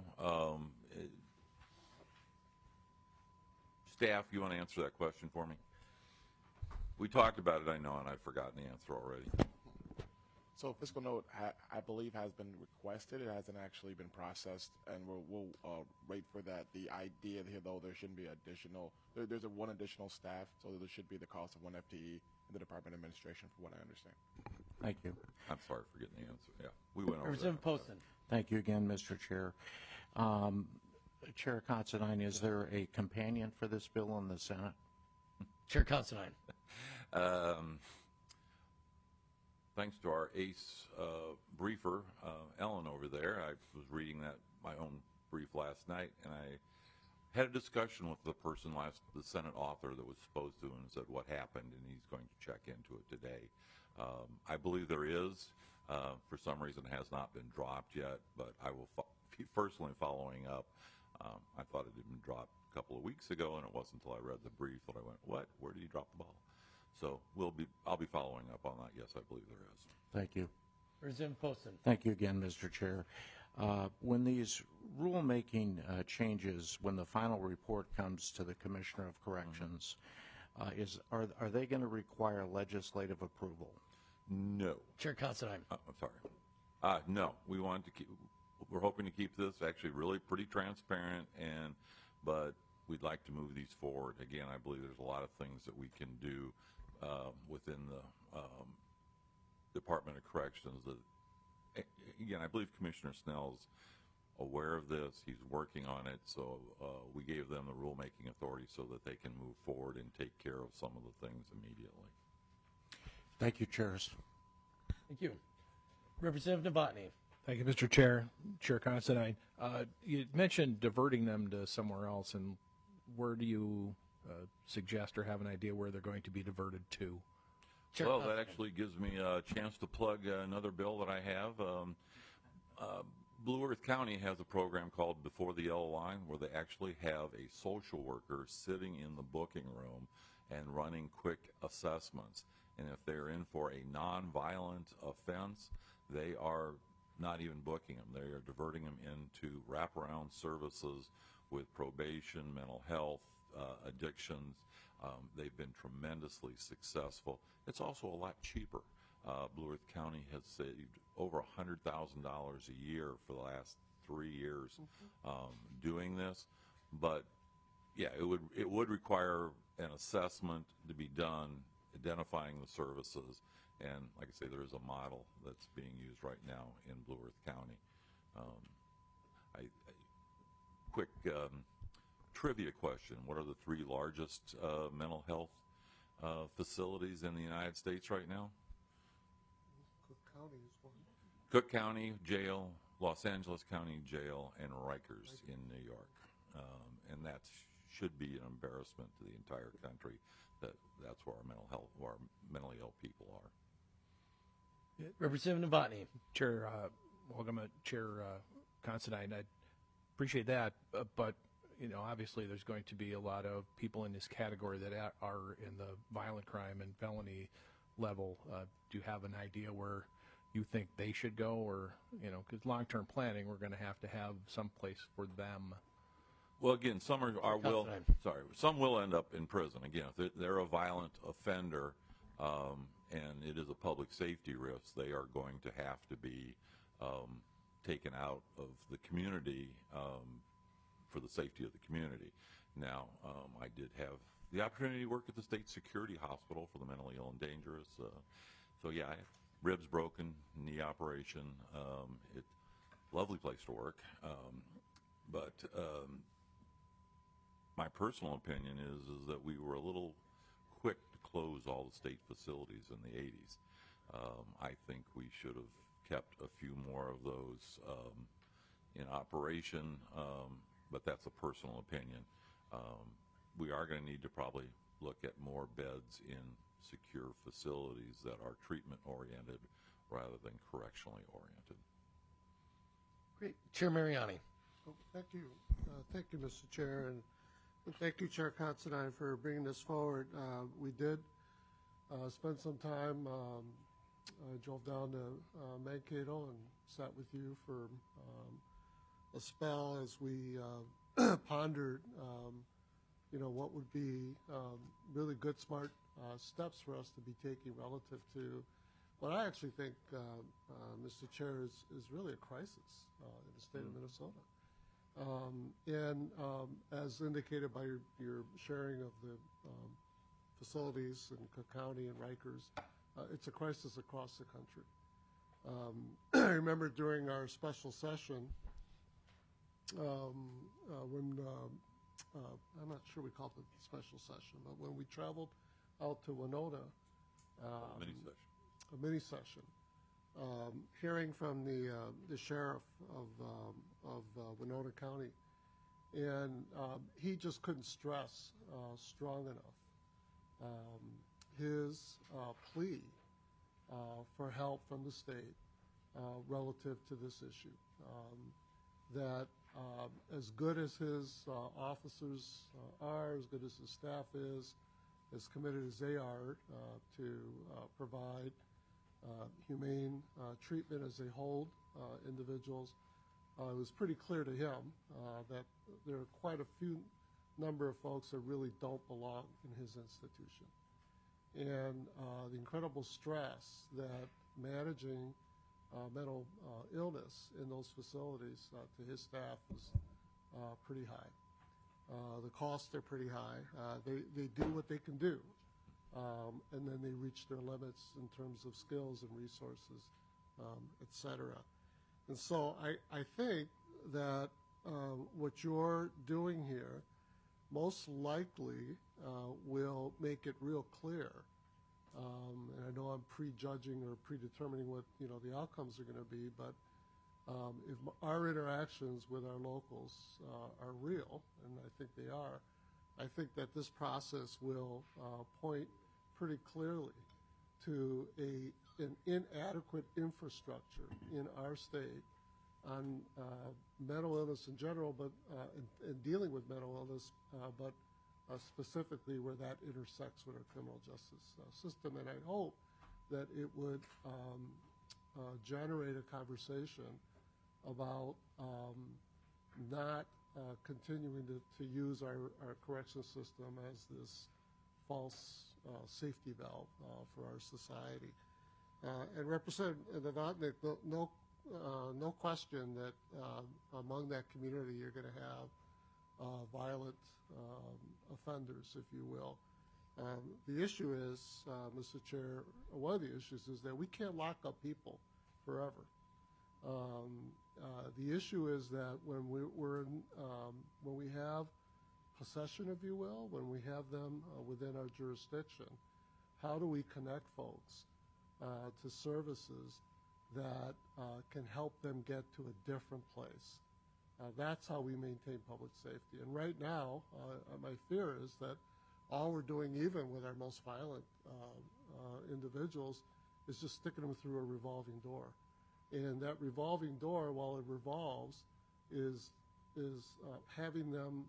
Staff, you want to answer that question for me? We talked about it, I know, and I've forgotten the answer already. So fiscal note, I believe, has been requested. It hasn't actually been processed, and we'll wait for that. The idea here, though, there shouldn't be additional. There's one additional staff, so there should be the cost of 1 FTE in the Department of Administration, from what I understand. Thank you. I'm sorry for getting the answer. Yeah, we went over that. Representative Poston. Thank you again, Mr. Chair. Chair Considine, is there a companion for this bill in the Senate? Chair Considine. Thanks to our ace briefer, Ellen over there, I was reading my own brief last night, and I had a discussion with the Senate author that was supposed to, and said what happened, and he's going to check into it today. I believe there is. For some reason, it has not been dropped yet, but I will be personally following up. I thought it had been dropped a couple of weeks ago, and it wasn't until I read the brief that I went, what? Where did he drop the ball? So I'll be following up on that. Yes, I believe there is. Thank you. Representative Poston. Thank you again, Mr. Chair. When these rulemaking changes, when the final report comes to the Commissioner of Corrections, are they going to require legislative approval? No. Chair Considine. I'm sorry. No, we're hoping to keep this actually really pretty transparent, but we'd like to move these forward. Again, I believe there's a lot of things that we can do within the Department of Corrections that, again, I believe Commissioner Snell's aware of this. He's working on it, so we gave them the rulemaking authority so that they can move forward and take care of some of the things immediately. Thank you, Chairs. Thank you. Representative Novotny. Thank you, Mr. Chair. Chair Considine. You mentioned diverting them to somewhere else, and where do you suggest or have an idea where they're going to be diverted to? Chair Well, Considine. that actually gives me a chance to plug another bill that I have. Blue Earth County has a program called Before the Yellow Line, where they actually have a social worker sitting in the booking room and running quick assessments. And if they're in for a nonviolent offense, they are not even booking them. They are diverting them into wraparound services with probation, mental health, addictions. They've been tremendously successful. It's also a lot cheaper. Blue Earth County has saved over $100,000 a year for the last 3 years doing this. But yeah, it would require an assessment to be done, identifying the services. And like I say, there is a model that's being used right now in Blue Earth County. Quick trivia question. What are the 3 largest mental health facilities in the United States right now? Cook County is one. Cook County Jail, Los Angeles County Jail, and Rikers in New York. And that should be an embarrassment to the entire country that's where our mentally ill people are. Representative Novotny. Chair, welcome, Chair Considine. I appreciate that, but obviously there's going to be a lot of people in this category that are in the violent crime and felony level. Do you have an idea where you think they should go, or because long-term planning, we're going to have some place for them. Well, again, some will end up in prison. Again, if they're a violent offender and it is a public safety risk, they are going to have to be taken out of the community for the safety of the community. Now, I did have the opportunity to work at the State Security Hospital for the mentally ill and dangerous. So yeah, ribs broken, knee operation. Lovely place to work. But my personal opinion is that we were a little quick to close all the state facilities in the 80s. I think we should have kept a few more of those in operation, but that's a personal opinion. We are going to need to probably look at more beds in secure facilities that are treatment-oriented rather than correctionally oriented. Great. Chair Mariani. Oh, thank you. Thank you, Mr. Chair, and thank you, Chair Considine, for bringing this forward. We did spend some time I drove down to Mankato and sat with you for a spell as we pondered, what would be really good, smart steps for us to be taking relative to what I actually think, Mr. Chair, is really a crisis in the state of Minnesota. And as indicated by your sharing of the facilities in Cook County and Rikers, it's a crisis across the country. I remember during our special session when I'm not sure we called it a special session, but when we traveled out to Winona, a mini session, hearing from the sheriff of Winona County, and he just couldn't stress strong enough his plea for help from the state relative to this issue. That as good as his officers are, as good as his staff is, as committed as they are to provide humane treatment as they hold individuals, it was pretty clear to him that there are quite a few number of folks that really don't belong in his institution. And the incredible stress that managing mental illness in those facilities to his staff was pretty high. The costs are pretty high. They do what they can do, and then they reach their limits in terms of skills and resources, et cetera. And so I think that what you're doing here most likely will make it real clear. And I know I'm prejudging or predetermining what the outcomes are going to be, but if our interactions with our locals are real, and I think they are, I think that this process will point pretty clearly to an inadequate infrastructure in our state on mental illness in general, but in dealing with mental illness, but specifically where that intersects with our criminal justice system. And I hope that it would generate a conversation about not continuing to use our correction system as this false safety valve for our society. And Representative Novotny, no question that among that community you're going to have violent offenders, if you will. The issue is, Mr. Chair, one of the issues is that we can't lock up people forever. The issue is that when when we have possession, if you will, when we have them within our jurisdiction, how do we connect folks to services that can help them get to a different place? That's how we maintain public safety. And right now, my fear is that all we're doing, even with our most violent individuals, is just sticking them through a revolving door. And that revolving door, while it revolves, is having them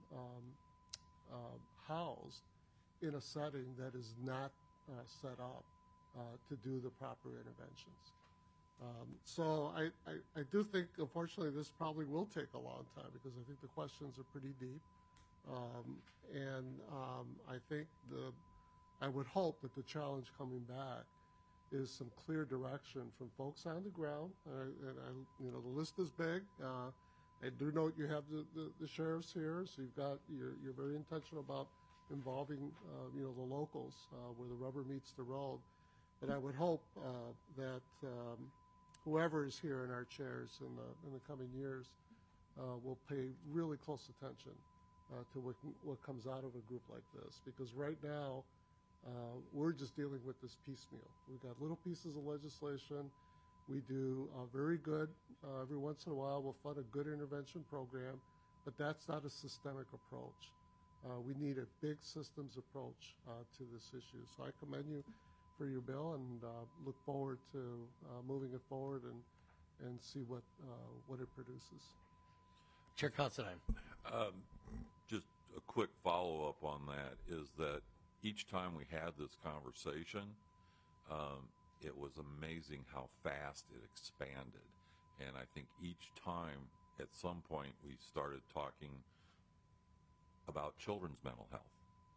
housed in a setting that is not set up to do the proper interventions. So I do think, unfortunately, this probably will take a long time because I think the questions are pretty deep. And I think I would hope that the challenge coming back is some clear direction from folks on the ground. The list is big. I do note you have the sheriffs here, so you're very intentional about involving the locals where the rubber meets the road. But I would hope that whoever is here in our chairs in the coming years will pay really close attention to what comes out of a group like this. Because right now, we're just dealing with this piecemeal. We've got little pieces of legislation. We do very good. Every once in a while, we'll fund a good intervention program, but that's not a systemic approach. We need a big systems approach to this issue. So I commend you for your bill and look forward to moving it forward and see what it produces. Chair Considine. Just a quick follow-up on that is that each time we had this conversation, it was amazing how fast it expanded. And I think each time, at some point, we started talking about children's mental health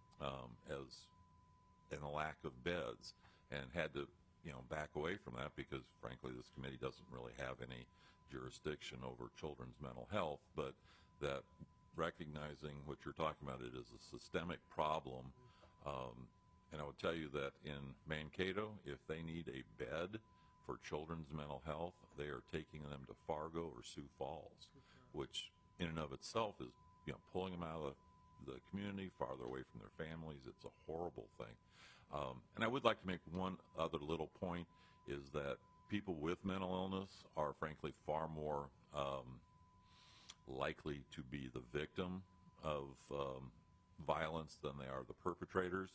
and the lack of beds, and had to back away from that because, frankly, this committee doesn't really have any jurisdiction over children's mental health, but that recognizing what you're talking about, it is a systemic problem. And I would tell you that in Mankato, if they need a bed for children's mental health, they are taking them to Fargo or Sioux Falls, which in and of itself is pulling them out of the community, farther away from their families. It's a horrible thing. And I would like to make one other little point, is that people with mental illness are frankly far more likely to be the victim of violence than they are the perpetrators.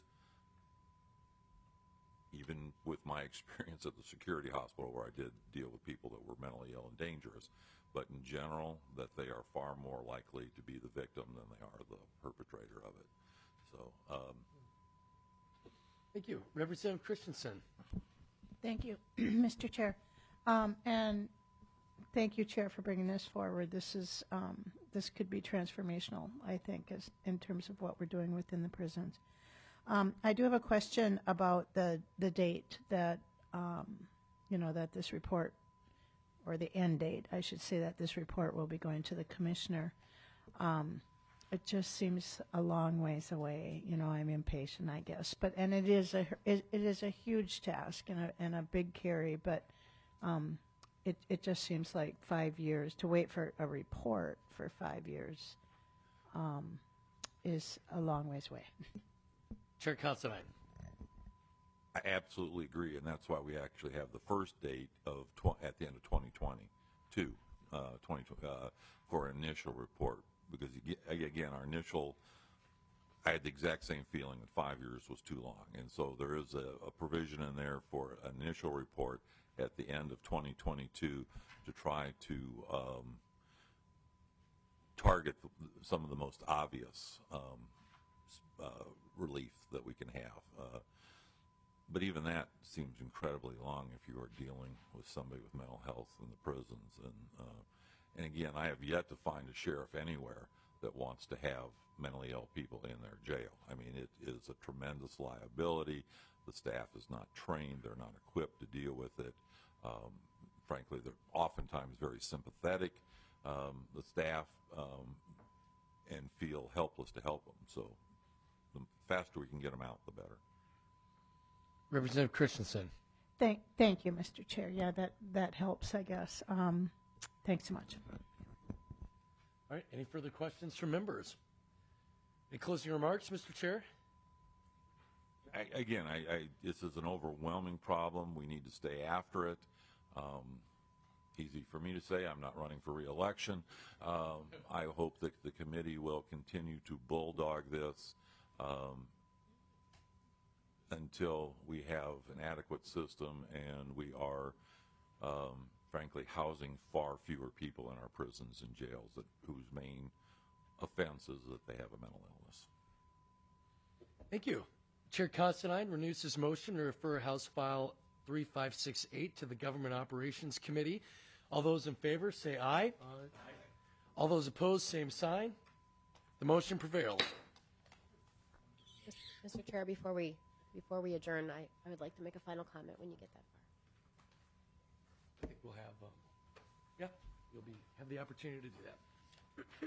Even with my experience at the security hospital, where I did deal with people that were mentally ill and dangerous, but in general, that they are far more likely to be the victim than they are the perpetrator of it. So, Thank you. Representative Christensen. Thank you, Mr. Chair. And thank you, Chair, for bringing this forward. This could be transformational, I think, in terms of what we're doing within the prisons. I do have a question about the date that, that this report, or the end date, I should say, that this report will be going to the commissioner. It just seems a long ways away. I'm impatient, I guess. And it is a huge task and a big carry, but it just seems like 5 years to wait for a report for 5 years is a long ways away. Chair Considine. I absolutely agree, and that's why we actually have the first date of at the end of 2022 for an initial report. Because again, I had the exact same feeling that 5 years was too long, and so there is a provision in there for an initial report at the end of 2022 to try to target some of the most obvious relief that we can have. But even that seems incredibly long if you are dealing with somebody with mental health in the prisons. And again, I have yet to find a sheriff anywhere that wants to have mentally ill people in their jail. I mean, it is a tremendous liability. The staff is not trained. They're not equipped to deal with it. Frankly, they're oftentimes very sympathetic, the staff, and feel helpless to help them. So the faster we can get them out, the better. Representative Christensen. Thank you, Mr. Chair. Yeah, that helps, I guess. Thanks so much. All right. Any further questions from members? Any closing remarks, Mr. Chair? Again, this is an overwhelming problem. We need to stay after it. Easy for me to say. I'm not running for re-election. I hope that the committee will continue to bulldog this until we have an adequate system and we are frankly, housing far fewer people in our prisons and jails whose main offense is that they have a mental illness. Thank you. Chair Considine renews his motion to refer House File 3568 to the Government Operations Committee. All those in favor say aye. Aye. All those opposed, same sign. The motion prevails. Mr. Chair, before we adjourn, I would like to make a final comment when you get that far. I think we'll have, you'll have the opportunity to do that.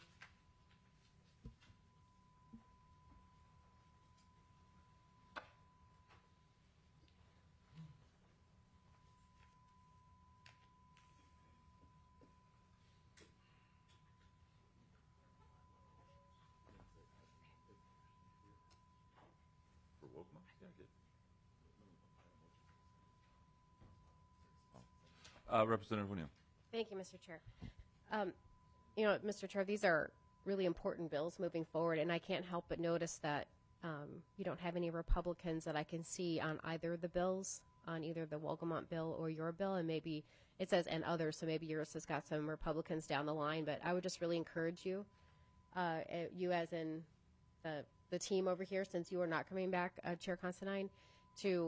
Representative O'Neill. Thank you, Mr. Chair. Mr. Chair, these are really important bills moving forward, and I can't help but notice that you don't have any Republicans that I can see on either of the bills, on either the Wolgamott bill or your bill, and maybe it says and others, so maybe yours has got some Republicans down the line, but I would just really encourage you, you as in the team over here, since you are not coming back, Chair Considine, to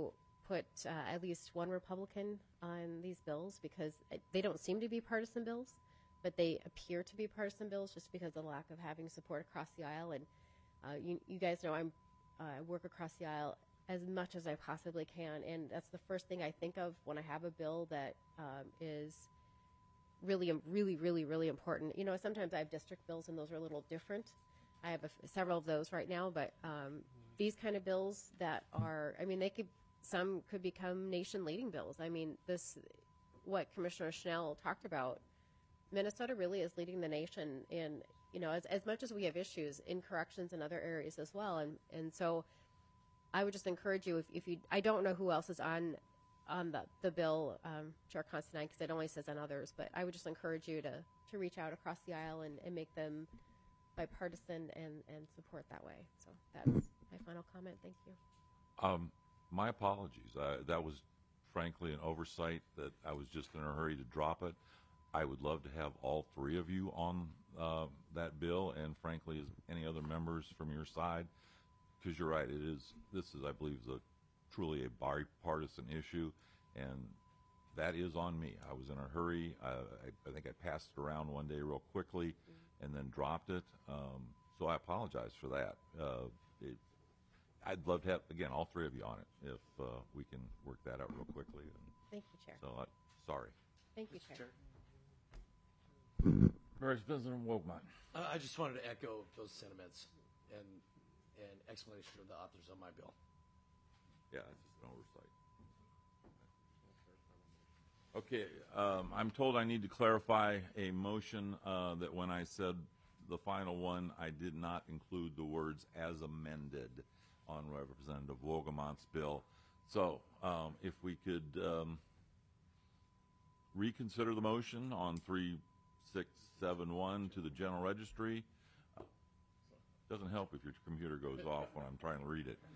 put at least one Republican on these bills because they don't seem to be partisan bills, but they appear to be partisan bills just because of the lack of having support across the aisle. And you guys know I work across the aisle as much as I possibly can, and that's the first thing I think of when I have a bill that is really, really, really, really important. You know, sometimes I have district bills, and those are a little different. I have several of those right now, but these kind of bills that are, I mean, some could become nation-leading bills. I mean, what Commissioner Schnell talked about, Minnesota really is leading the nation in, you know, as much as we have issues in corrections and other areas as well. And so I would just encourage you, if you, I don't know who else is on the bill, Chair Considine, because it only says on others, but I would just encourage you to reach out across the aisle and make them bipartisan and support that way. So that's my final comment. Thank you. My apologies. That was frankly an oversight that I was just in a hurry to drop it. I would love to have all three of you on that bill, and frankly, as any other members from your side, because you're right. This is, I believe, truly a bipartisan issue, and that is on me. I was in a hurry. I think I passed it around one day real quickly and then dropped it. So I apologize for that. I'd love to have, again, all three of you on it if we can work that out real quickly. Thank you, Chair. So, sorry. Thank you, Chair. Vice President Wolfman. I just wanted to echo those sentiments and explanation of the authors on my bill. Yeah, it's just an oversight. Okay, I'm told I need to clarify a motion that when I said the final one, I did not include the words "as amended" on Representative Wolgamont's bill. So, if we could reconsider the motion on 3671 to the General Registry. Doesn't help if your computer goes off when I'm trying to read it.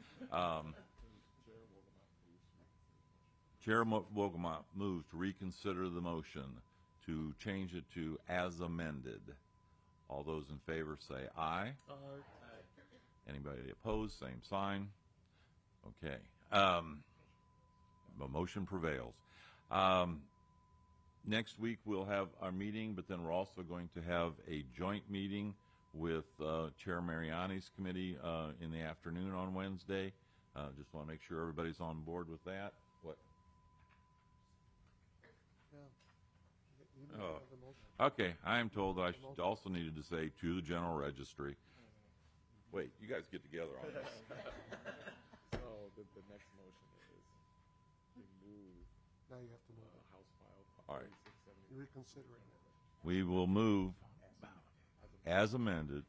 Chair Wolgamont moves to reconsider the motion to change it to "as amended." All those in favor say aye. Aye. Anybody opposed, same sign. Okay. The motion prevails. Next week we'll have our meeting, but then we're also going to have a joint meeting with Chair Mariani's committee in the afternoon on Wednesday. Just want to make sure everybody's on board with that. What? Oh. Okay, I am told that I should also needed to say to the General Registry. Wait, you guys get together on this. So the next motion is remove Now you have to move it. House File All right. 3670. You're reconsidering it. We will move as amended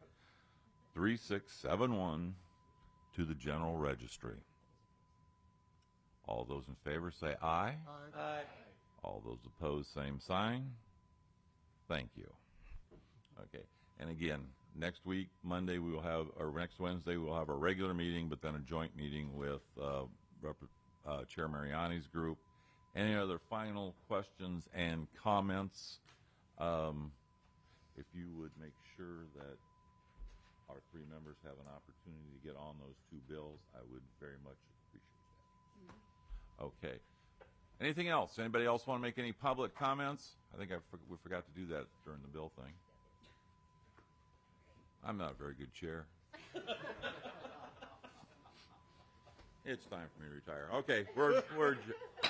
3671 to the General Registry. All those in favor say aye. Aye. All those opposed, same sign. Thank you. Okay. And again, next week, Monday, we will have, or next Wednesday, we'll have a regular meeting, but then a joint meeting with Chair Mariani's group. Any other final questions and comments? If you would make sure that our three members have an opportunity to get on those two bills, I would very much appreciate that. Okay. Anything else? Anybody else want to make any public comments? I think we forgot to do that during the bill thing. I'm not a very good chair. It's time for me to retire. Okay, we're